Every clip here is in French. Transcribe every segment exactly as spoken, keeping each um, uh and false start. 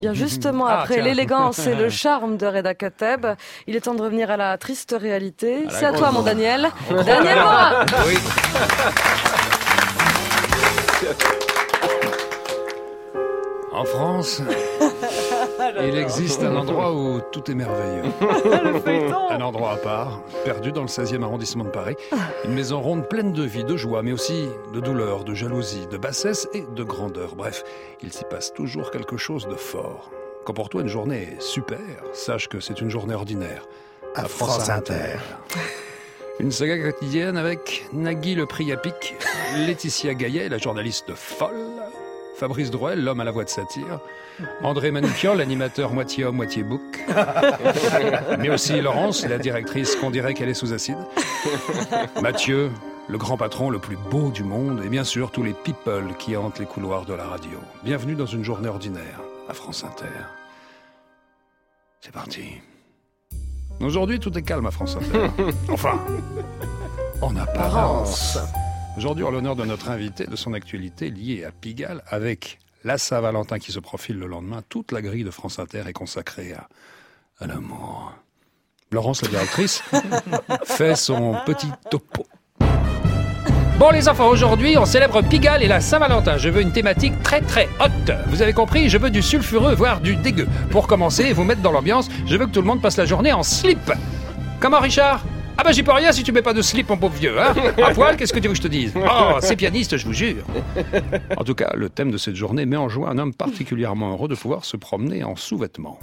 Bien justement, ah, après tiens. l'élégance et le charme de Reda Kateb, il est temps de revenir à la triste réalité. À C'est à toi, mon Daniel. Oh. Daniel Morin. Oui. En France, il existe un endroit où tout est merveilleux. Un endroit à part, perdu dans le seizième arrondissement de Paris. Une maison ronde pleine de vie, de joie, mais aussi de douleur, de jalousie, de bassesse et de grandeur. Bref, il s'y passe toujours quelque chose de fort. Quand pour toi une journée est super, sache que c'est une journée ordinaire. À, à France, France Inter. Inter. Une saga quotidienne avec Nagui le Priapic, Laetitia Gaillet, la journaliste folle, Fabrice Drouel, l'homme à la voix de satire, André Manoukian, l'animateur moitié homme, moitié bouc, mais aussi Laurence, la directrice qu'on dirait qu'elle est sous acide, Mathieu, le grand patron le plus beau du monde, et bien sûr tous les people qui hantent les couloirs de la radio. Bienvenue dans une journée ordinaire à France Inter. C'est parti. Aujourd'hui, tout est calme à France Inter. Enfin, en apparence. Aujourd'hui, en l'honneur de notre invité, de son actualité liée à Pigalle, avec la Saint-Valentin qui se profile le lendemain, toute la grille de France Inter est consacrée à, à l'amour. Laurence, la directrice, fait son petit topo. Bon les enfants, aujourd'hui on célèbre Pigalle et la Saint-Valentin. Je veux une thématique très très haute. Vous avez compris, je veux du sulfureux, voire du dégueu. Pour commencer et vous mettre dans l'ambiance, je veux que tout le monde passe la journée en slip. Comment Richard ? Ah bah j'y peux rien si tu mets pas de slip mon pauvre vieux, hein. À poil, qu'est-ce que tu veux que je te dise ? Oh, c'est pianiste, je vous jure. En tout cas, le thème de cette journée met en joie un homme particulièrement heureux de pouvoir se promener en sous-vêtements.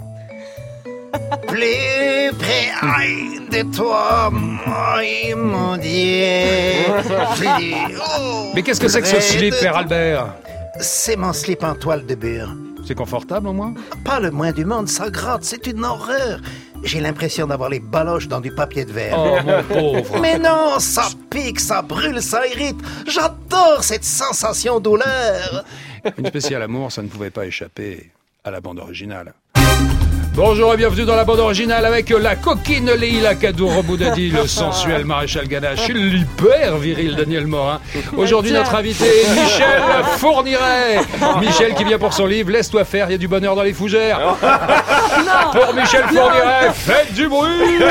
Plus près de toi, mon Dieu. Mais qu'est-ce que c'est que ce slip, Père Albert ? C'est mon slip en toile de bure. C'est confortable au moins ? Pas le moins du monde, ça gratte, c'est une horreur. J'ai l'impression d'avoir les baloches dans du papier de verre. Oh mon pauvre. Mais non, ça pique, ça brûle, ça irrite. J'adore cette sensation douleur. Une spéciale amour, ça ne pouvait pas échapper à la bande originale. Bonjour et bienvenue dans la bande originale avec la coquine Leïla Kadour-Boudadi, le sensuel Maréchal Ganache, l'hyper viril Daniel Morin. Aujourd'hui notre invité est Michel Fourniret. Michel qui vient pour son livre Laisse-toi faire, il y a du bonheur dans les fougères. Non. Pour Michel Fourniret, faites du bruit.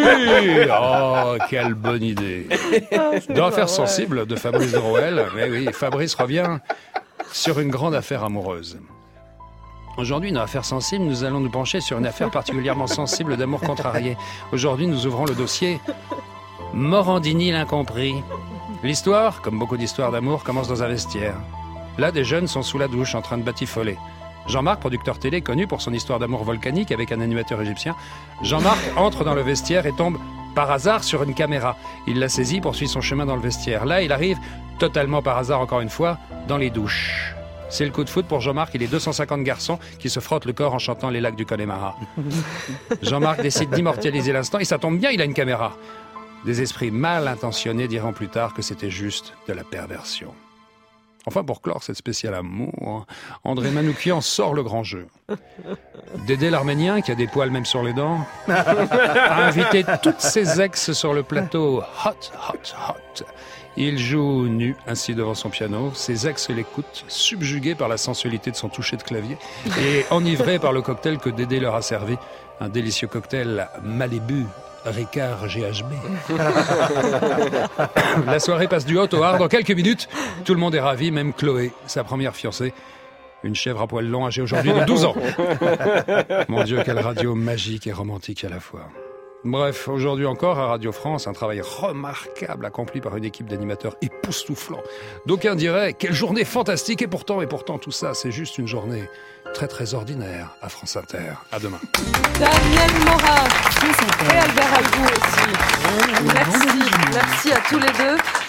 Oh, quelle bonne idée. Dans Affaires sensibles de Fabrice Drouel, mais oui, Fabrice revient sur une grande affaire amoureuse. Aujourd'hui, dans Affaires sensibles, nous allons nous pencher sur une affaire particulièrement sensible d'amour contrarié. Aujourd'hui, nous ouvrons le dossier Morandini l'incompris. L'histoire, comme beaucoup d'histoires d'amour, commence dans un vestiaire. Là, des jeunes sont sous la douche, en train de batifoler. Jean-Marc, producteur télé, connu pour son histoire d'amour volcanique avec un animateur égyptien, Jean-Marc entre dans le vestiaire et tombe par hasard sur une caméra. Il la saisit, poursuit son chemin dans le vestiaire. Là, il arrive, totalement par hasard encore une fois, dans les douches. C'est le coup de foot pour Jean-Marc et les deux cent cinquante garçons qui se frottent le corps en chantant les lacs du Connemara. Jean-Marc décide d'immortaliser l'instant et ça tombe bien, il a une caméra. Des esprits mal intentionnés diront plus tard que c'était juste de la perversion. Enfin, pour clore cette spéciale amour, André Manoukian sort le grand jeu. Dédé l'Arménien, qui a des poils même sur les dents, a invité toutes ses ex sur le plateau Hot, Hot, Hot. Il joue nu, ainsi devant son piano. Ses ex l'écoutent, subjugués par la sensualité de son toucher de clavier et enivrés par le cocktail que Dédé leur a servi. Un délicieux cocktail Malibu, Ricard G H B. La soirée passe du hot au hard. Dans quelques minutes, tout le monde est ravi, même Chloé, sa première fiancée. Une chèvre à poil long âgée aujourd'hui de douze ans. Mon Dieu, quelle radio magique et romantique à la fois. Bref, aujourd'hui encore à Radio France, un travail remarquable accompli par une équipe d'animateurs époustouflants. D'aucuns diraient, quelle journée fantastique, et pourtant, et pourtant, tout ça, c'est juste une journée très très ordinaire à France Inter. À demain. Daniel Morin et Albert Algou aussi. Merci, merci à tous les deux.